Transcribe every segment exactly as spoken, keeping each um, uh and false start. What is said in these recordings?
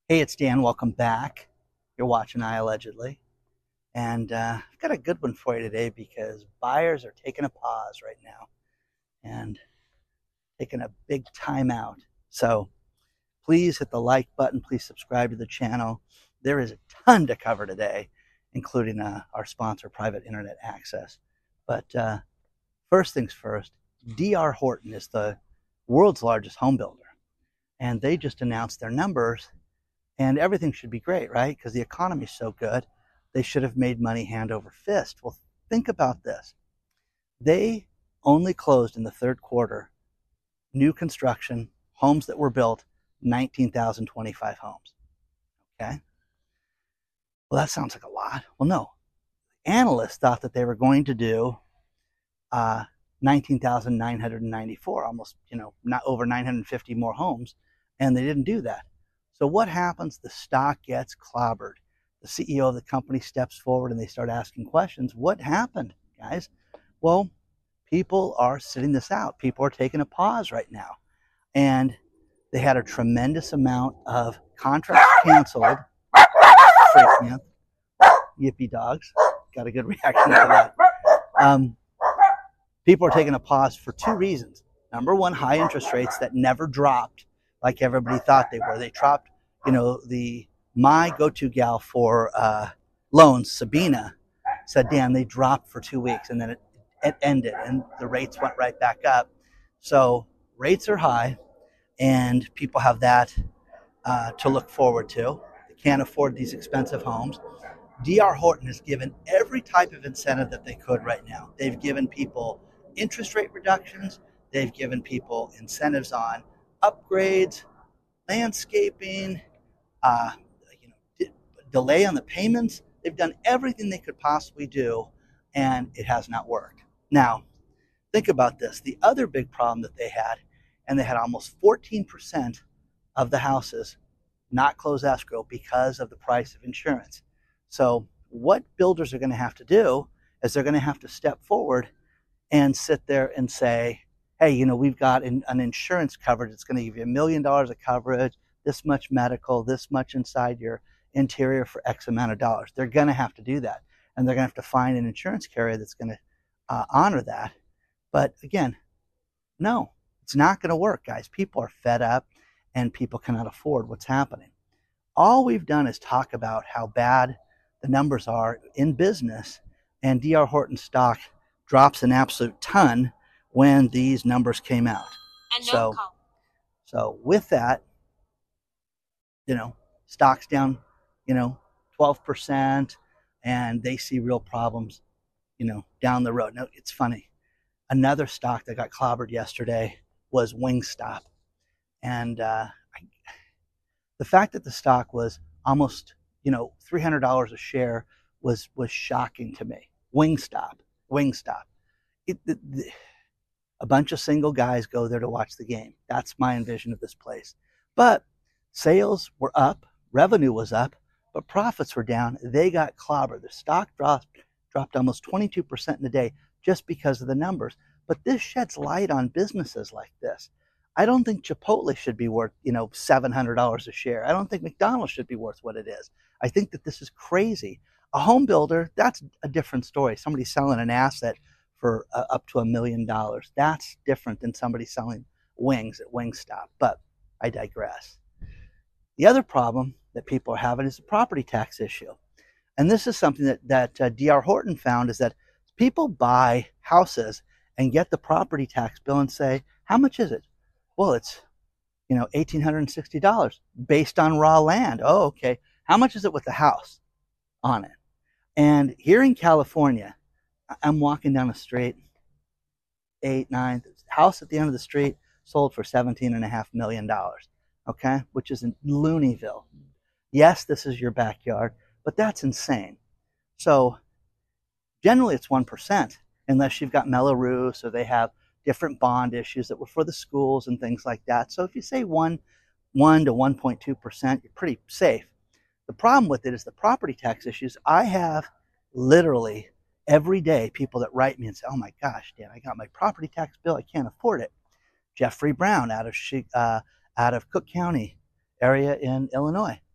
Hey, it's Dan. Welcome back. You're watching I Allegedly. And uh, I've got a good one for you today because buyers are taking a pause right now and taking a big time out. So please hit the like button. Please subscribe to the channel. There is a ton to cover today, including uh, our sponsor, Private Internet Access. But uh, first things first, D R Horton is the world's largest home builder. And they just announced their numbers. And everything should be great, right? Because the economy is so good. They should have made money hand over fist. Well, think about this. They only closed in the third quarter new construction, homes that were built, nineteen thousand twenty-five homes. Okay? Well, that sounds like a lot. Well, no. Analysts thought that they were going to do uh, nineteen thousand nine hundred ninety-four, almost, you know, not over nine hundred fifty more homes, and they didn't do that. So what happens? The stock gets clobbered. The C E O of the company steps forward and they start asking questions. What happened, guys? Well, people are sitting this out. People are taking a pause right now. And they had a tremendous amount of contracts canceled. Freak me out. Yippee dogs. Got a good reaction to that. Um, people are taking a pause for two reasons. Number one, high interest rates that never dropped like everybody thought they were. They dropped, you know, the my go-to gal for uh, loans, Sabina, said, Dan, they dropped for two weeks and then it, it ended and the rates went right back up. So rates are high and people have that uh, to look forward to. They can't afford these expensive homes. D R Horton has given every type of incentive that they could right now. They've given people interest rate reductions. They've given people incentives on upgrades, landscaping, uh, you know, d- delay on the payments. They've done everything they could possibly do, and it has not worked. Now, think about this. The other big problem that they had, and they had almost fourteen percent of the houses not close escrow because of the price of insurance. So what builders are going to have to do is they're going to have to step forward and sit there and say, hey, you know, we've got an, an insurance coverage. It's going to give you a million dollars of coverage, this much medical, this much inside your interior for X amount of dollars. They're going to have to do that. And they're going to have to find an insurance carrier that's going to uh, honor that. But again, no, it's not going to work, guys. People are fed up and people cannot afford what's happening. All we've done is talk about how bad the numbers are in business, and D R Horton stock drops an absolute ton when these numbers came out. And no so, call. so with that, you know, stocks down, you know, twelve percent, and they see real problems, you know, down the road. Now, it's funny. Another stock that got clobbered yesterday was Wingstop. And uh, I, the fact that the stock was almost, you know, three hundred dollars a share was was shocking to me. Wingstop, Wingstop. It, it, it, a bunch of single guys go there to watch the game. That's my envision of this place. But sales were up, revenue was up, but profits were down. They got clobbered. The stock dropped dropped almost twenty-two percent in a day just because of the numbers. But this sheds light on businesses like this. I don't think Chipotle should be worth, you know, seven hundred dollars a share. I don't think McDonald's should be worth what it is. I think that this is crazy. A home builder, that's a different story. Somebody selling an asset for uh, up to a million dollars. That's different than somebody selling wings at Wingstop. But I digress. The other problem that people are having is the property tax issue. And this is something that, that uh, D R Horton found, is that people buy houses and get the property tax bill and say, how much is it? Well, it's, you know, one thousand eight hundred sixty dollars based on raw land. Oh, okay. How much is it with the house on it? And here in California, I'm walking down the street, eight, nine, house at the end of the street sold for seventeen and a half million dollars. Okay, which is in Looneyville. Yes, this is your backyard, but that's insane. So generally it's one percent, unless you've got Mello-Roos or they have different bond issues that were for the schools and things like that. So if you say one, one to one point two percent, you're pretty safe. The problem with it is the property tax issues. I have literally every day people that write me and say, oh my gosh, Dan, I got my property tax bill. I can't afford it. Jeffrey Brown out of uh, out of Cook County area in Illinois.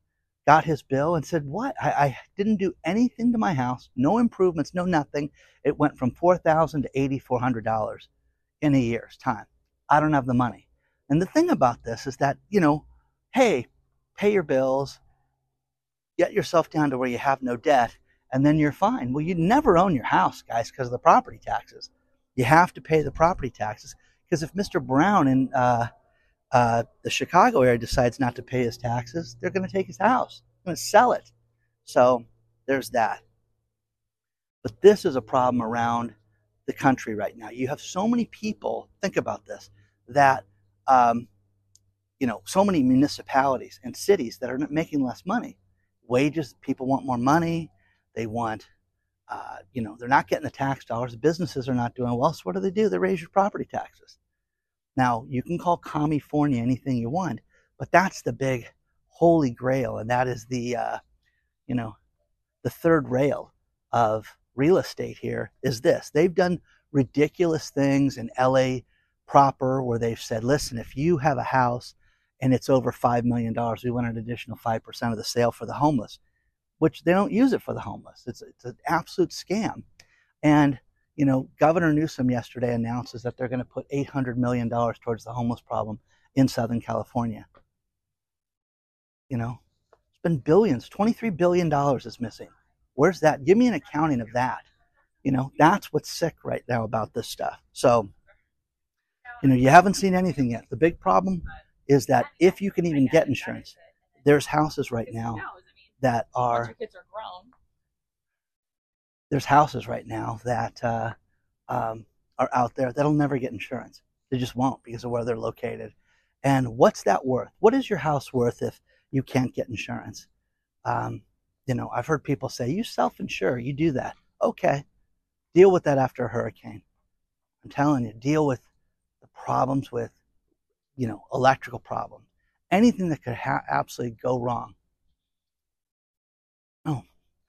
got his bill and said, what? I, I didn't do anything to my house, no improvements, no nothing. It went from four thousand dollars to eight thousand four hundred dollars in a year's time. I don't have the money. And the thing about this is that, you know, hey, pay your bills, get yourself down to where you have no debt, and then you're fine. Well, you never own your house, guys, because of the property taxes. You have to pay the property taxes, because if Mister Brown in uh, uh, the Chicago area decides not to pay his taxes, they're going to take his house. They're going to sell it. So there's that. But this is a problem around the country right now. You have so many people, think about this, that, um, you know, so many municipalities and cities that are making less money. Wages, people want more money. They want, uh, you know, they're not getting the tax dollars. Businesses are not doing well. So what do they do? They raise your property taxes. Now, you can call California anything you want, but that's the big holy grail. And that is the, uh, you know, the third rail of real estate here is this. They've done ridiculous things in L A proper where they've said, listen, if you have a house and it's over five million dollars, we want an additional five percent of the sale for the homeless, which they don't use it for the homeless. It's, it's an absolute scam. And, you know, Governor Newsom yesterday announces that they're going to put eight hundred million dollars towards the homeless problem in Southern California. You know, it's been billions, twenty-three billion dollars is missing. Where's that? Give me an accounting of that. You know, that's what's sick right now about this stuff. So, you know, you haven't seen anything yet. The big problem is that if you can even get insurance, there's houses right now that are, there's houses right now that uh, um, are out there that'll never get insurance. They just won't because of where they're located. And what's that worth? What is your house worth if you can't get insurance? Um, you know, I've heard people say, you self-insure, you do that. Okay, deal with that after a hurricane. I'm telling you, deal with the problems with, you know, electrical problems, anything that could ha- absolutely go wrong. Oh,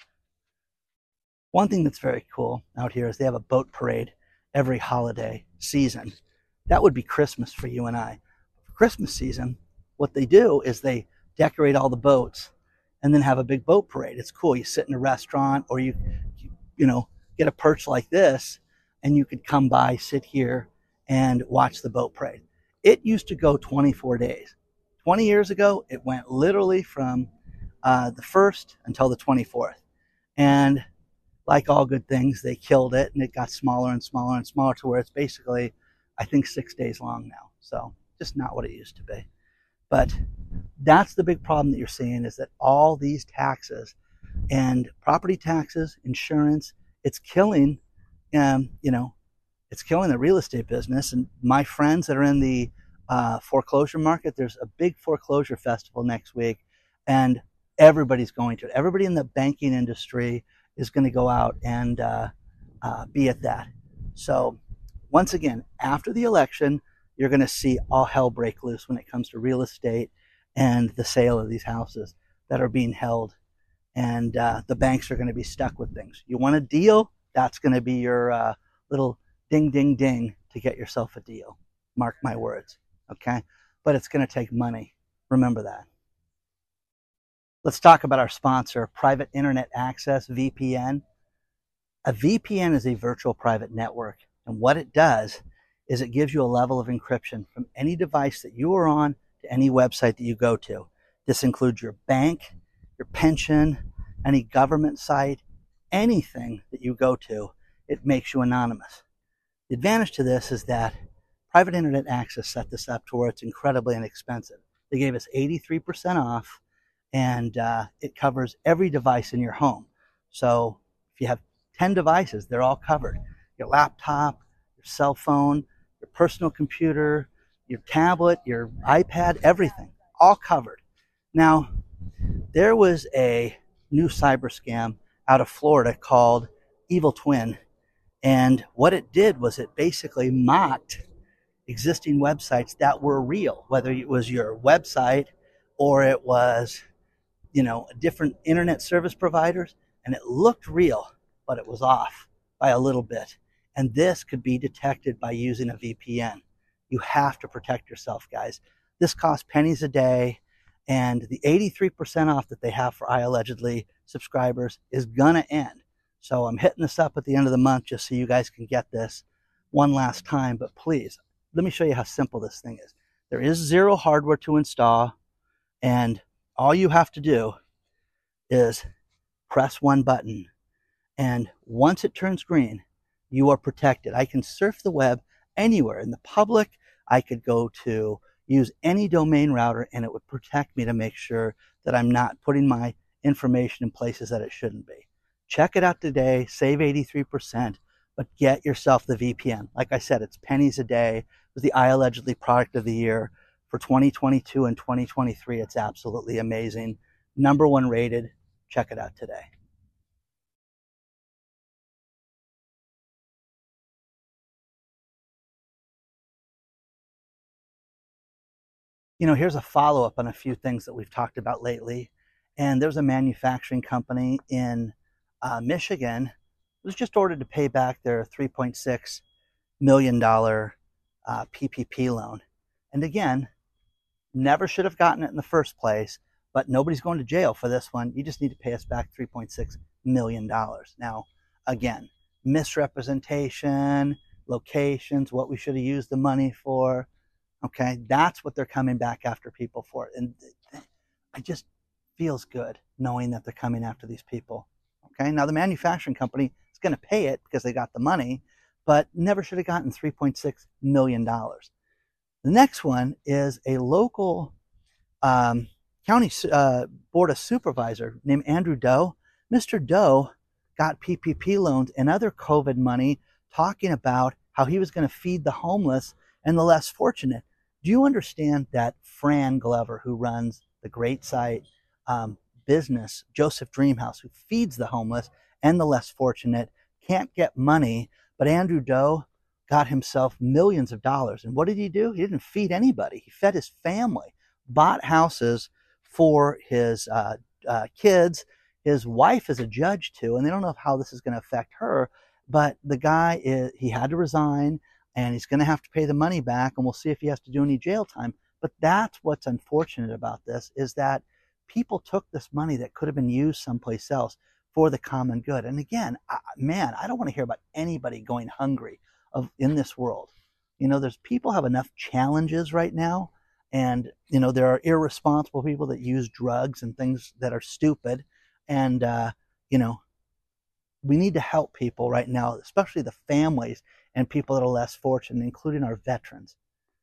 one thing that's very cool out here is they have a boat parade every holiday season. That would be Christmas for you and I. For Christmas season, what they do is they decorate all the boats and then have a big boat parade. It's cool. You sit in a restaurant or you, you, you know, get a perch like this and you could come by, sit here and watch the boat parade. It used to go twenty-four days. twenty years ago, it went literally from uh, the first until the twenty-fourth. And like all good things, they killed it and it got smaller and smaller and smaller to where it's basically, I think, six days long now. So just not what it used to be. But that's the big problem that you're seeing is that all these taxes and property taxes, insurance, it's killing, um, you know, it's killing the real estate business. And my friends that are in the uh, foreclosure market, there's a big foreclosure festival next week and everybody's going to it. Everybody in the banking industry is going to go out and uh, uh, be at that. So once again, after the election, you're going to see all hell break loose when it comes to real estate and the sale of these houses that are being held. And uh, the banks are going to be stuck with things. You want a deal? That's going to be your uh, little ding, ding, ding to get yourself a deal. Mark my words, okay? But it's going to take money. Remember that. Let's talk about our sponsor, Private Internet Access, V P N. A V P N is a virtual private network. And what it does is it gives you a level of encryption from any device that you are on to any website that you go to. This includes your bank, your pension, any government site, anything that you go to, it makes you anonymous. The advantage to this is that Private Internet Access set this up to where it's incredibly inexpensive. They gave us eighty-three percent off, and uh, it covers every device in your home. So if you have ten devices, they're all covered. Your laptop, your cell phone, your personal computer, your tablet, your iPad, everything, all covered. Now, there was a new cyber scam out of Florida called Evil Twin. And what it did was it basically mocked existing websites that were real, whether it was your website or it was, you know, different internet service providers, and it looked real, but it was off by a little bit. And this could be detected by using a V P N. You have to protect yourself, guys. This costs pennies a day, and the eighty-three percent off that they have for iAllegedly subscribers is gonna end. So I'm hitting this up at the end of the month just so you guys can get this one last time. But please, let me show you how simple this thing is. There is zero hardware to install, and all you have to do is press one button. And once it turns green, you are protected. I can surf the web anywhere in the public. I could go to use any domain router and it would protect me to make sure that I'm not putting my information in places that it shouldn't be. Check it out today, save eighty-three percent, but get yourself the V P N. Like I said, it's pennies a day. It was the iAllegedly product of the year for twenty twenty-two and twenty twenty-three. It's absolutely amazing. Number one rated. Check it out today. You know, here's a follow-up on a few things that we've talked about lately. And there's a manufacturing company in uh, Michigan who was just ordered to pay back their three point six million dollars uh, P P P loan. And again, never should have gotten it in the first place, but nobody's going to jail for this one. You just need to pay us back three point six million dollars. Now, again, misrepresentation, locations, what we should have used the money for. Okay, that's what they're coming back after people for. And it just feels good knowing that they're coming after these people. Okay, now the manufacturing company is going to pay it because they got the money, but never should have gotten three point six million dollars. The next one is a local um, county uh, board of supervisor named Andrew Doe. Mister Doe got P P P loans and other COVID money talking about how he was going to feed the homeless and the less fortunate. Do you understand that Fran Glover, who runs the great site um, business, Joseph Dreamhouse, who feeds the homeless and the less fortunate, can't get money, but Andrew Doe got himself millions of dollars. And what did he do? He didn't feed anybody. He fed his family, bought houses for his uh, uh, kids. His wife is a judge too, and they don't know how this is going to affect her, but the guy, is, he had to resign, and he's going to have to pay the money back, and we'll see if he has to do any jail time. But that's what's unfortunate about this, is that people took this money that could have been used someplace else for the common good. And again, I, man, I don't want to hear about anybody going hungry of in this world. You know, there's people have enough challenges right now, and you know there are irresponsible people that use drugs and things that are stupid, and uh, you know, we need to help people right now, especially the families and people that are less fortunate, including our veterans.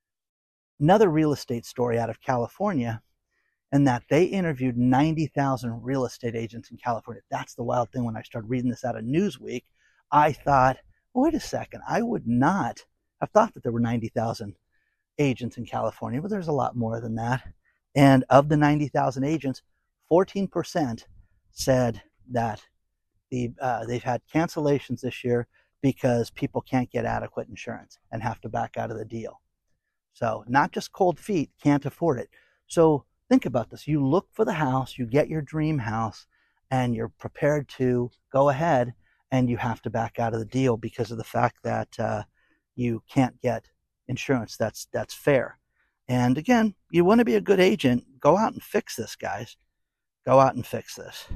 Another real estate story out of California, and that they interviewed ninety thousand real estate agents in California. That's the wild thing. When I started reading this out of Newsweek, I thought, well, wait a second, I would not have thought that there were ninety thousand agents in California, but there's a lot more than that. And of the ninety thousand agents, fourteen percent said that the uh, they've had cancellations this year because people can't get adequate insurance and have to back out of the deal. So not just cold feet, can't afford it. So think about this. You look for the house, you get your dream house, and you're prepared to go ahead, and you have to back out of the deal because of the fact that uh, you can't get insurance that's that's fair. And again, you want to be a good agent, go out and fix this, guys. Go out and fix this.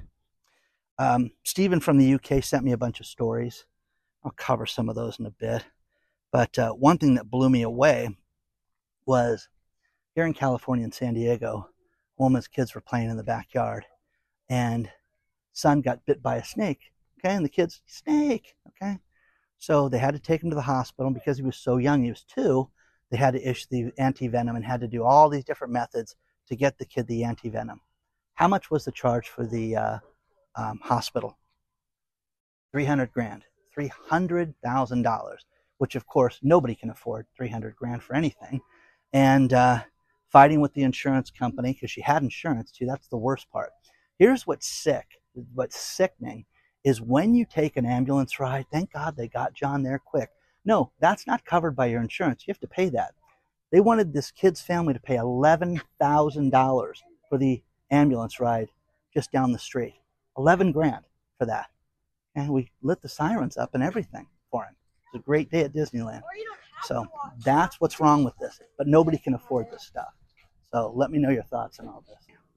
Um, Stephen from the U K sent me a bunch of stories. I'll cover some of those in a bit. But uh, one thing that blew me away was here in California in San Diego, a woman's kids were playing in the backyard, and son got bit by a snake. Okay, and the kids, snake. Okay, so they had to take him to the hospital because he was so young. He was two. They had to issue the anti-venom and had to do all these different methods to get the kid the anti-venom. How much was the charge for the uh, um, hospital? three hundred grand. three hundred thousand dollars, which of course nobody can afford three hundred grand for anything. And uh, fighting with the insurance company because she had insurance too. That's the worst part. Here's what's sick, what's sickening, is when you take an ambulance ride, thank God they got John there quick. No, that's not covered by your insurance. You have to pay that. They wanted this kid's family to pay eleven thousand dollars for the ambulance ride just down the street. eleven grand for that. And we lit the sirens up and everything for him. It was a great day at Disneyland. So that's what's wrong with this. But nobody can afford this stuff. So let me know your thoughts on all this.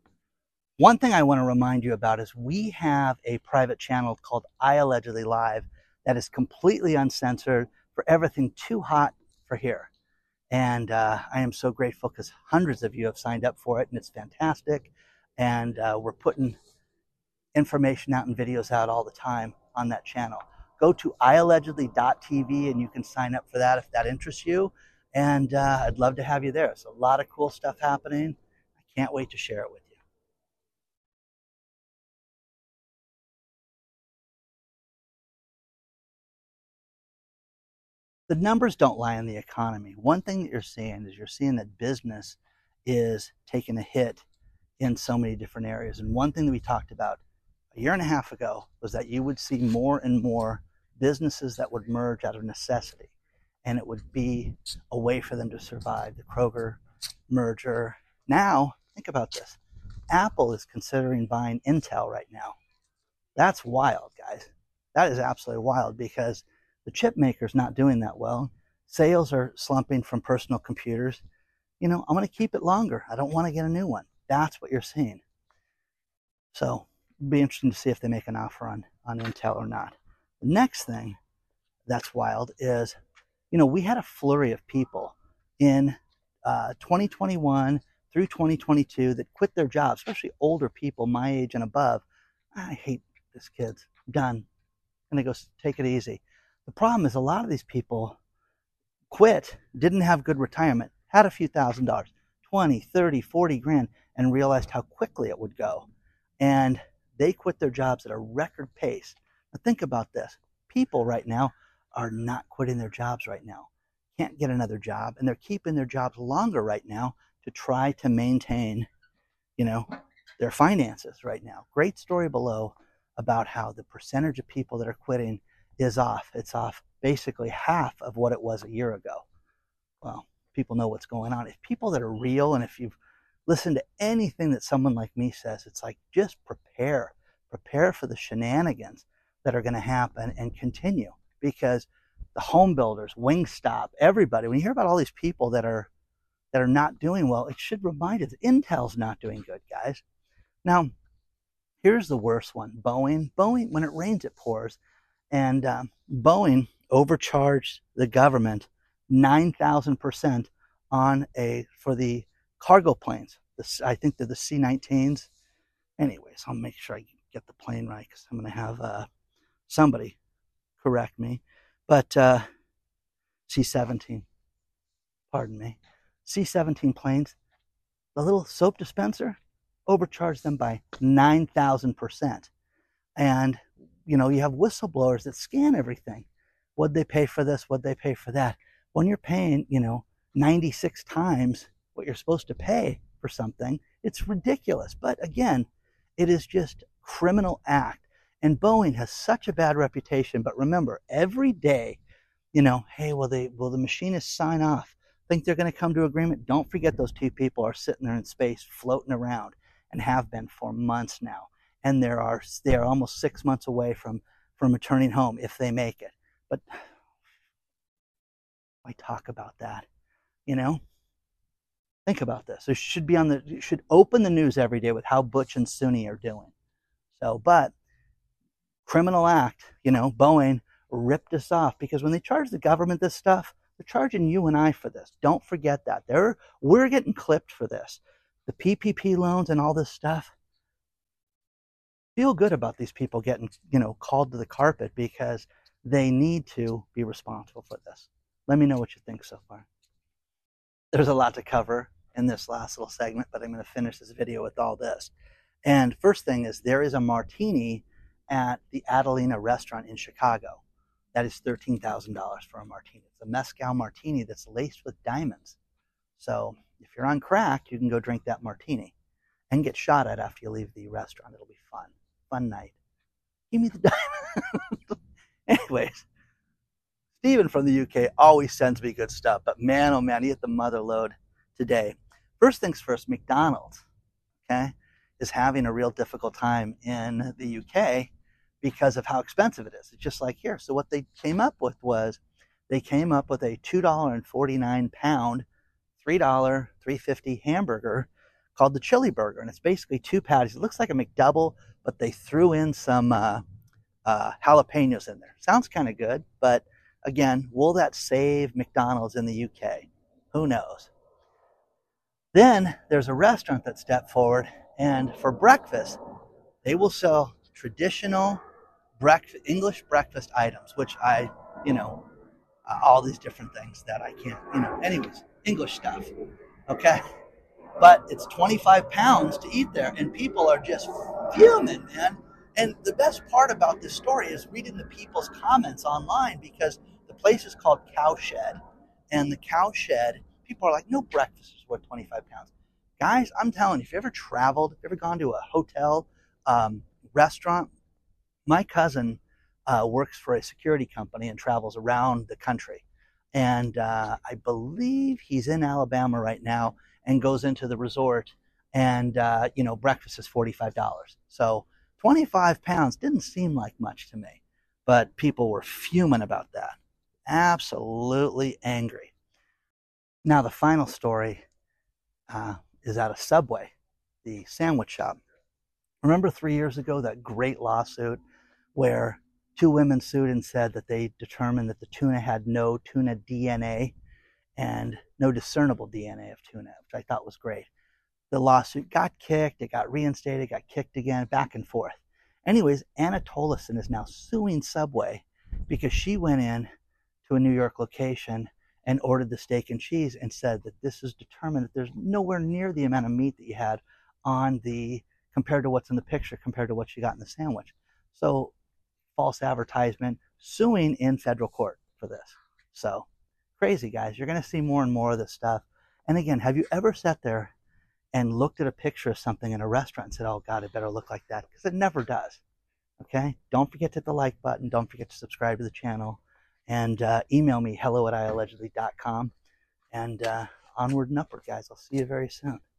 One thing I want to remind you about is we have a private channel called I Allegedly Live that is completely uncensored for everything too hot for here. And uh, I am so grateful because hundreds of you have signed up for it, and it's fantastic. And uh, we're putting information out and videos out all the time on that channel. Go to i allegedly dot t v and you can sign up for that if that interests you. And uh, I'd love to have you there. It's a lot of cool stuff happening. I can't wait to share it with you. The numbers don't lie in the economy. One thing that you're seeing is you're seeing that business is taking a hit in so many different areas. And one thing that we talked about a year and a half ago was that you would see more and more businesses that would merge out of necessity, and it would be a way for them to survive. The Kroger merger. Now, think about this. Apple is considering buying Intel right now. That's wild, guys. That is absolutely wild because the chip maker's not doing that well. Sales are slumping from personal computers. You know, I'm going to keep it longer. I don't want to get a new one. That's what you're seeing. So it'll be interesting to see if they make an offer on, on Intel or not. The next thing that's wild is, you know, we had a flurry of people in uh, twenty twenty-one through twenty twenty-two that quit their jobs, especially older people my age and above. I hate this, kids. I'm done. I'm going to go take it easy. The problem is a lot of these people quit, didn't have good retirement, had a few thousand dollars, twenty, thirty, forty grand, and realized how quickly it would go. And they quit their jobs at a record pace. Now think about this. People right now are not quitting their jobs right now. Can't get another job, and they're keeping their jobs longer right now to try to maintain, you know, their finances right now. Great story below about how the percentage of people that are quitting is off. It's off basically half of what it was a year ago. Well, people know what's going on. If people that are real, and if you've listened to anything that someone like me says, it's like just prepare. Prepare for the shenanigans that are going to happen and continue. Because the home builders, Wingstop, everybody, when you hear about all these people that are that are not doing well, it should remind us Intel's not doing good, guys. Now, here's the worst one. Boeing. Boeing, when it rains, it pours. And um, Boeing overcharged the government nine thousand percent on a for the cargo planes. This, I think they're the C nineteens. Anyways, I'll make sure I get the plane right because I'm going to have uh, somebody correct me. But uh, C seventeen, pardon me, C seventeen planes, the little soap dispenser, overcharged them by nine thousand percent. And you know, you have whistleblowers that scan everything. What'd they pay for this? What'd they pay for that? When you're paying, you know, ninety-six times what you're supposed to pay for something, it's ridiculous. But again, it is just criminal act. And Boeing has such a bad reputation. But remember, every day, you know, hey, will they, will the machinists sign off? Think they're going to come to agreement? Don't forget those two people are sitting there in space, floating around, and have been for months now. And there are they are almost six months away from from returning home if they make it. But why talk about that? You know, think about this. It should be on the you should open the news every day with how Butch and Suni are doing. So, but criminal act. You know, Boeing ripped us off because when they charge the government this stuff, they're charging you and I for this. Don't forget that. They're we're getting clipped for this. The P P P loans and all this stuff. Feel good about these people getting, you know, called to the carpet because they need to be responsible for this. Let me know what you think so far. There's a lot to cover in this last little segment, but I'm going to finish this video with all this. And first thing is there is a martini at the Adelina restaurant in Chicago. That is thirteen thousand dollars for a martini. It's a mezcal martini that's laced with diamonds. So if you're on crack, you can go drink that martini and get shot at after you leave the restaurant. It'll be fun. Fun night. Give me the diamond. Anyways, Stephen from the U K always sends me good stuff, but man, oh man, he hit the mother load today. First things first, McDonald's, okay, is having a real difficult time in the U K because of how expensive it is. It's just like here. So what they came up with was they came up with a two dollars and forty-nine cents pound, three dollars, three fifty hamburger called the Chili Burger, and it's basically two patties. It looks like a McDouble, but they threw in some uh, uh, jalapenos in there. Sounds kind of good, but again, will that save McDonald's in the U K? Who knows? Then there's a restaurant that stepped forward, and for breakfast, they will sell traditional breakfast, English breakfast items, which I, you know, uh, all these different things that I can't, you know, anyways, English stuff, okay? But it's twenty-five pounds to eat there, and people are just fuming, man. And the best part about this story is reading the people's comments online, because the place is called Cowshed, and the Cowshed, people are like, no breakfast is worth twenty-five pounds. Guys, I'm telling you, if you ever traveled, if you ever gone to a hotel, um, restaurant, my cousin uh, works for a security company and travels around the country. And uh, I believe he's in Alabama right now and goes into the resort, and, uh, you know, breakfast is forty-five dollars. So twenty-five pounds didn't seem like much to me, but people were fuming about that. Absolutely angry. Now, the final story uh, is out of Subway, the sandwich shop. Remember three years ago, that great lawsuit where two women sued and said that they determined that the tuna had no tuna D N A and no discernible D N A of tuna, which I thought was great. The lawsuit got kicked, it got reinstated, got kicked again, back and forth. Anyways, Anna Tolleson is now suing Subway because she went in to a New York location and ordered the steak and cheese and said that this is determined that there's nowhere near the amount of meat that you had on the, compared to what's in the picture, compared to what you got in the sandwich. So, false advertisement, suing in federal court for this. So, crazy, guys. You're going to see more and more of this stuff. And again, have you ever sat there and looked at a picture of something in a restaurant and said, oh God, it better look like that? Because it never does. Okay? Don't forget to hit the like button. Don't forget to subscribe to the channel. And uh, email me, hello at I allegedly dot com. And uh, onward and upward, guys. I'll see you very soon.